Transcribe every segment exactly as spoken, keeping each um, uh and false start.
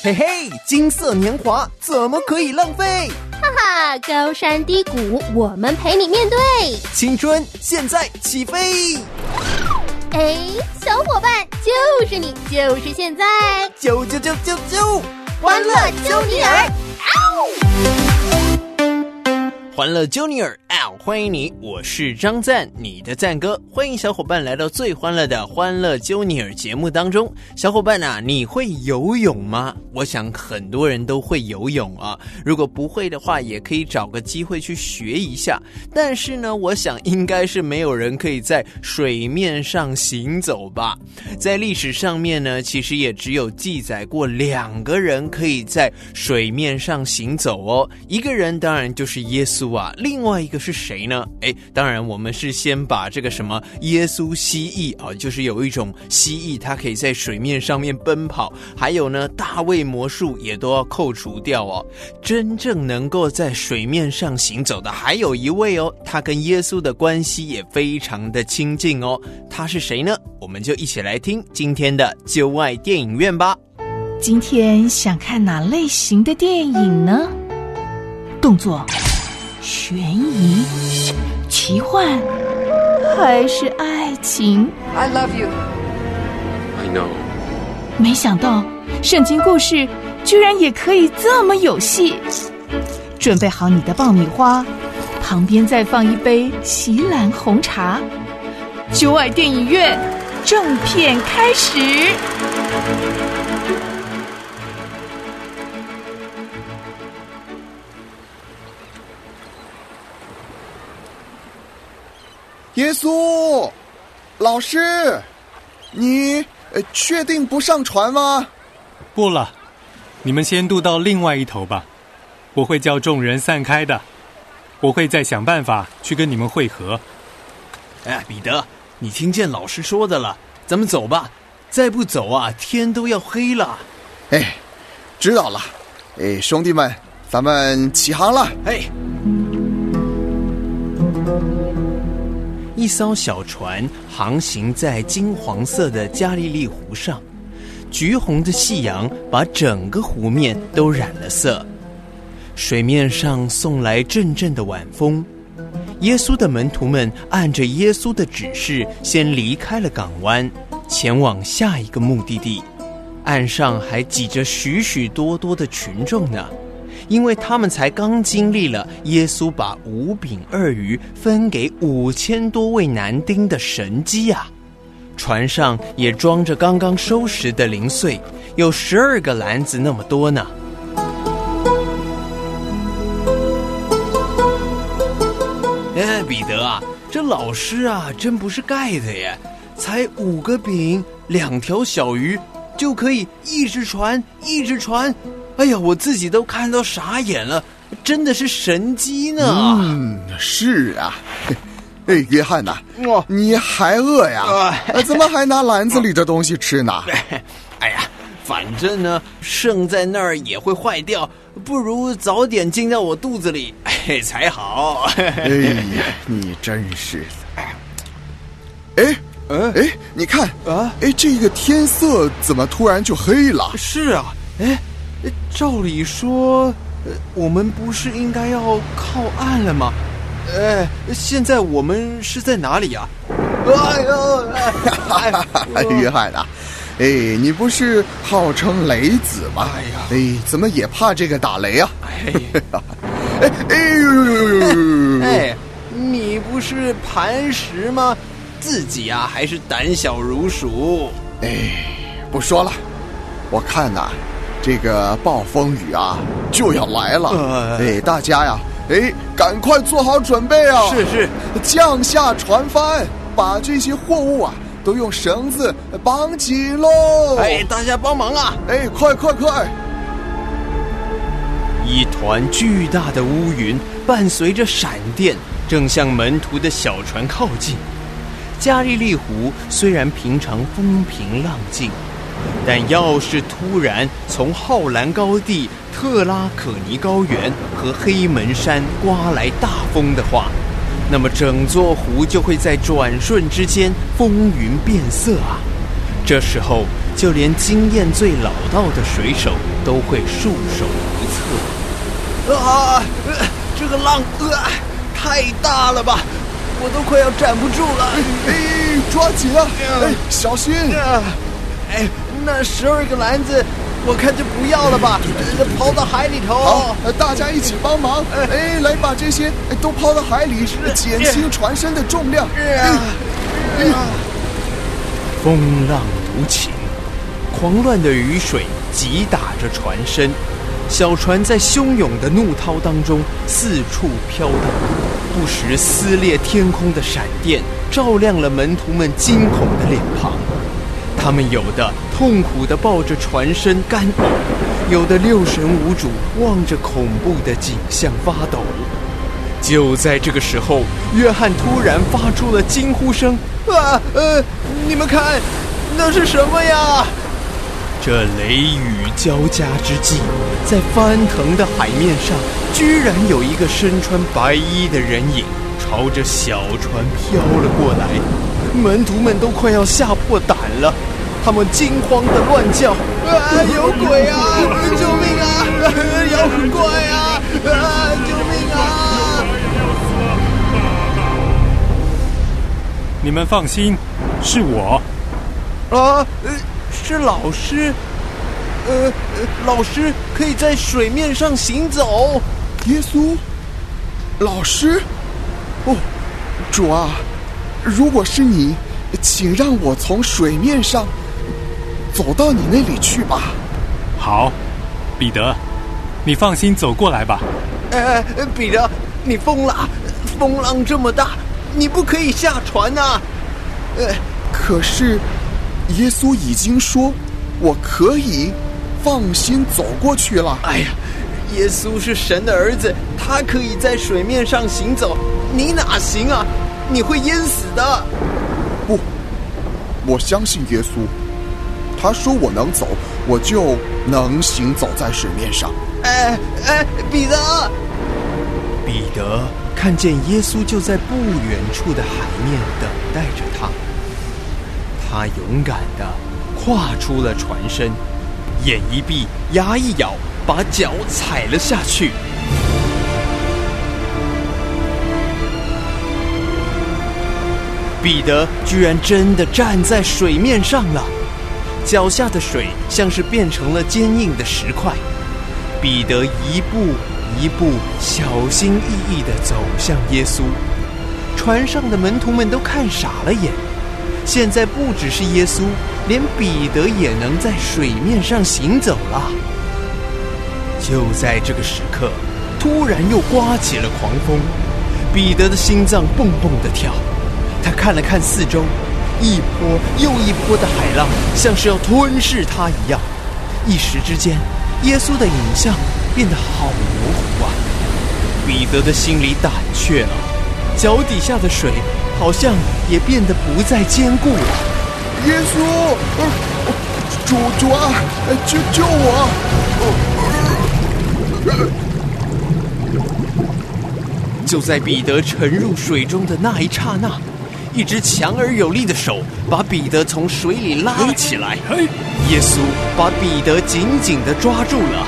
嘿嘿，金色年华怎么可以浪费？ 哈哈，高山低谷，我们陪你面对。 青春现在起飞！ 哎，小伙伴，就是你，就是现在， 啾啾啾啾啾， 欢乐啾尼尔！ 欢乐啾尼尔，欢迎你，我是张赞，你的赞哥。欢迎小伙伴来到最欢乐的欢乐啾尼尔节目当中。小伙伴啊，你会游泳吗？我想很多人都会游泳啊，如果不会的话，也可以找个机会去学一下。但是呢，我想应该是没有人可以在水面上行走吧。在历史上面呢，其实也只有记载过两个人可以在水面上行走哦。一个人当然就是耶稣啊，另外一个是谁呢？诶，当然我们是先把这个什么耶稣蜥蜴啊，就是有一种蜥蜴它可以在水面上面奔跑，还有呢大卫魔术也都要扣除掉哦。真正能够在水面上行走的还有一位哦，他跟耶稣的关系也非常的亲近哦。他是谁呢？我们就一起来听今天的就爱电影院吧。 今天想看哪类型的电影呢？动作、悬疑、奇幻，还是爱情？ I love you. I know. 没想到圣经故事居然也可以这么有戏。准备好你的爆米花，旁边再放一杯锡兰红茶。就爱电影院正片开始。 耶稣，老师，你呃确定不上船吗？ 不了，你们先渡到另外一头吧，我会叫众人散开的，我会再想办法去跟你们会合。 哎，彼得，你听见老师说的了，咱们走吧，再不走啊，天都要黑了。 哎，知道了。哎，兄弟们，咱们起航了。 哎。一艘小船航行在金黄色的加利利湖上，橘红的夕阳把整个湖面都染了色，水面上送来阵阵的晚风。耶稣的门徒们按着耶稣的指示，先离开了港湾，前往下一个目的地。岸上还挤着许许多多的群众呢，因为他们才刚经历了耶稣把五饼二鱼分给五千多位男丁的神迹啊！船上也装着刚刚收拾的零碎，有十二个篮子那么多呢。哎，彼得啊，这老师啊，真不是盖的耶！才五个饼，两条小鱼，就可以一直传，一直传。哎呀，我自己都看到傻眼了，真的是神机呢。 嗯，是啊。哎，约翰呐、啊，你还饿呀？呃、怎么还拿篮子里的东西吃呢？ 哎呀，反正呢，剩在那儿也会坏掉，不如早点进到我肚子里，哎才好。 哎呀，你真是……哎。哎，你看啊！哎，这个天色怎么突然就黑了？ 是啊，哎，照理说，我们不是应该要靠岸了吗？哎，现在我们是在哪里啊？哎呦， 哎，约翰啊，哎，你不是号称雷子吗？哎呀，哎，怎么也怕这个打雷啊？哎，哎哎呦呦呦呦！ 哎，你不是磐石吗？自己啊，还是胆小如鼠。 哎，不说了，我看呐、啊，这个暴风雨啊就要来了。呃、哎，大家呀，哎，赶快做好准备啊！ 是是， 降下船帆，把这些货物啊都用绳子绑紧喽！ 哎，大家帮忙啊！ 哎，快快快！ 一团巨大的乌云伴随着闪电，正向门徒的小船靠近。加利利湖虽然平常风平浪静，但要是突然从浩兰高地、特拉可尼高原和黑门山刮来大风的话，那么整座湖就会在转瞬之间风云变色啊！这时候，就连经验最老道的水手都会束手无策。啊，呃、这个浪呃太大了吧，我都快要站不住了。 哎，抓紧啊！哎，小心！ 哎，那十二个篮子，我看就不要了吧，呃、抛到海里头。 好，大家一起帮忙。哎，来把这些都抛到海里，减轻船身的重量。 风浪如晴，狂乱的雨水击打着船身，小船在汹涌的怒涛当中四处飘荡，不时撕裂天空的闪电照亮了门徒们惊恐的脸庞。他们有的痛苦地抱着船身干呕，有的六神无主，望着恐怖的景象发抖。就在这个时候，约翰突然发出了惊呼声：啊，呃，你们看，那是什么呀？这雷雨交加之际，在翻腾的海面上，居然有一个身穿白衣的人影朝着小船飘了过来。门徒们都快要吓破胆了，他们惊慌地乱叫：啊，有鬼啊！救命啊！妖怪啊！啊，救命啊！ 你们放心，是我。 啊，呃，是老师。呃，呃，老师可以在水面上行走。 耶稣，老师，哦，主啊，如果是你，请让我从水面上走到你那里去吧。 好，彼得，你放心走过来吧。 呃，彼得，你疯了！风浪这么大，你不可以下船啊！ 呃，可是耶稣已经说，我可以放心走过去了。 哎呀，耶稣是神的儿子，他可以在水面上行走，你哪行啊？你会淹死的。 不，我相信耶稣，他说我能走，我就能行走在水面上。 哎哎，彼得！彼得看见耶稣就在不远处的海面等待着他，他勇敢地跨出了船身，眼一闭，牙一咬，把脚踩了下去。彼得居然真的站在水面上了，脚下的水像是变成了坚硬的石块。彼得一步一步小心翼翼地走向耶稣，船上的门徒们都看傻了眼。现在不只是耶稣，连彼得也能在水面上行走了。就在这个时刻，突然又刮起了狂风，彼得的心脏蹦蹦地跳。他看了看四周，一波又一波的海浪像是要吞噬他一样。一时之间，耶稣的影像变得好模糊啊！彼得的心里胆怯了，脚底下的水好像也变得不再坚固了。 耶稣，呃、主主啊，救救我！ 就在彼得沉入水中的那一刹那，一只强而有力的手把彼得从水里拉了起来。耶稣把彼得紧紧地抓住了。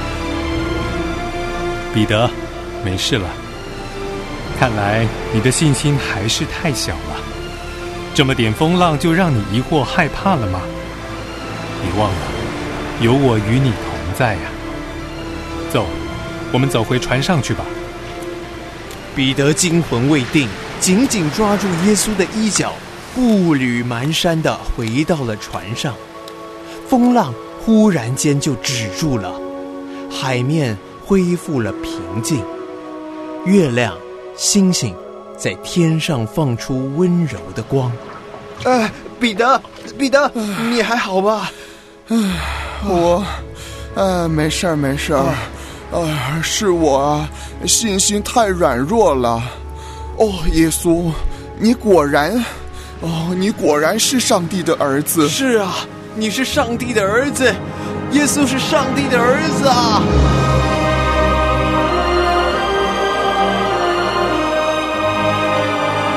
彼得，没事了。看来你的信心还是太小了，这么点风浪就让你疑惑害怕了吗？别忘了，有我与你同在呀。走，我们走回船上去吧。 彼得惊魂未定，紧紧抓住耶稣的衣角，步履蹒跚地回到了船上。风浪忽然间就止住了，海面恢复了平静，月亮、星星在天上放出温柔的光。哎，彼得，彼得，你还好吧？ 我，呃，没事儿，没事儿。呃，是我啊，信心太软弱了。哦，耶稣，你果然，哦，你果然是上帝的儿子。 是啊，你是上帝的儿子，耶稣是上帝的儿子啊！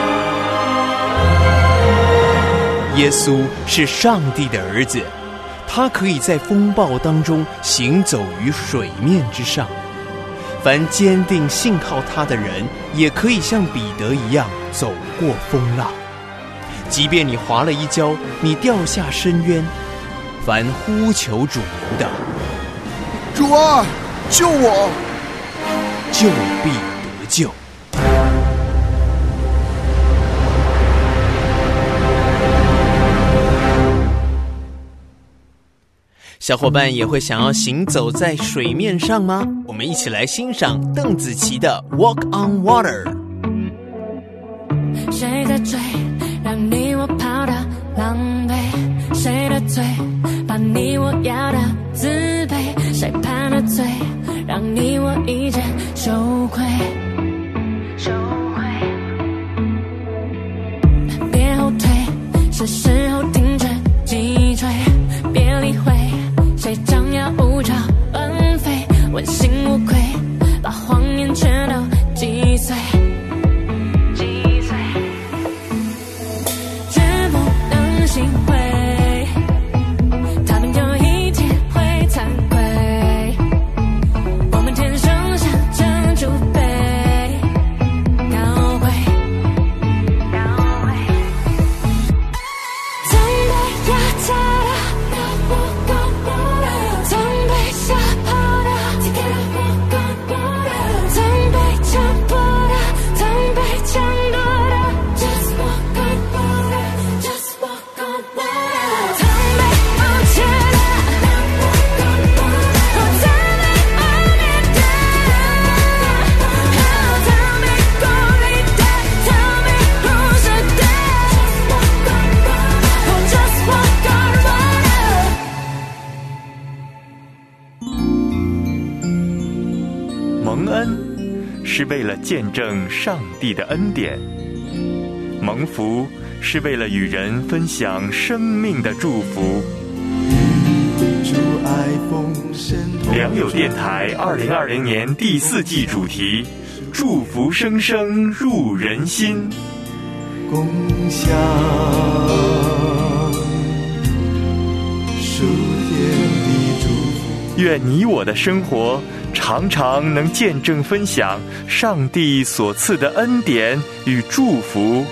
耶稣是上帝的儿子， 他可以在风暴当中行走于水面之上。凡坚定信靠他的人，也可以像彼得一样走过风浪。即便你滑了一跤，你掉下深渊，凡呼求主名的， 主啊，救我！ 就必得救。小伙伴也会想要行走在水面上吗？我们一起来欣赏邓紫棋的 Walk on Water。 谁在追，让你我跑的狼狈？谁的嘴，把你我要的自卑？谁判的罪，让你我一见羞愧？羞愧。别后退，是时候停止击坠，别理会谁将要无照奔飞，问心无愧，把谎言全都击碎，击碎，绝不能心灰，他们有一天会惭愧，我们天生像珍珠杯，高贵，高贵，曾被压榨的，曾被吓跑的，曾被强迫的，曾被抢夺的 Just walk on water, just walk on water， 曾被误解的，我曾被污蔑的，曾被孤立的，曾被忽视的 Just walk on water。 蒙恩是为了见证上帝的恩典，蒙福是为了与人分享生命的祝福。良友电台二零二零年第四季主题：祝福声声入人心。 共享数天的祝福。 愿你我的生活常常能见证分享上帝所赐的恩典与祝福。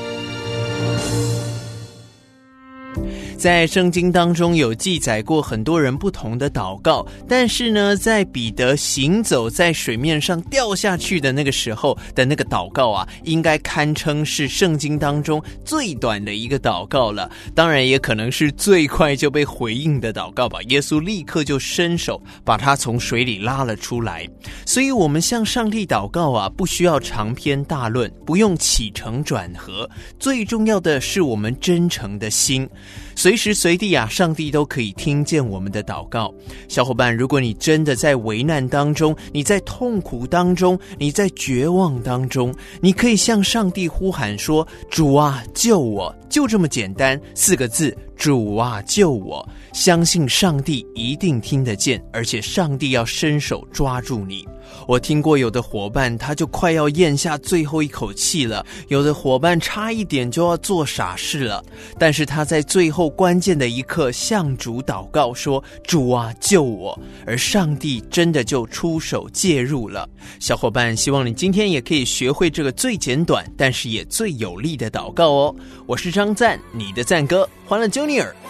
在圣经当中有记载过很多人不同的祷告，但是呢，在彼得行走在水面上掉下去的那个时候的那个祷告啊，应该堪称是圣经当中最短的一个祷告了，当然也可能是最快就被回应的祷告吧。耶稣立刻就伸手把他从水里拉了出来。所以我们向上帝祷告啊，不需要长篇大论，不用起承转合，最重要的是我们真诚的心。随时随地啊，上帝都可以听见我们的祷告。小伙伴，如果你真的在危难当中，你在痛苦当中，你在绝望当中，你可以向上帝呼喊说：主啊，救我！就这么简单，四个字，主啊，救我！相信上帝一定听得见，而且上帝要伸手抓住你。我听过有的伙伴他就快要咽下最后一口气了，有的伙伴差一点就要做傻事了，但是他在最后关键的一刻向主祷告说：主啊，救我！而上帝真的就出手介入了。小伙伴，希望你今天也可以学会这个最简短但是也最有力的祷告哦。我是张赞，你的赞哥，欢乐 Junior，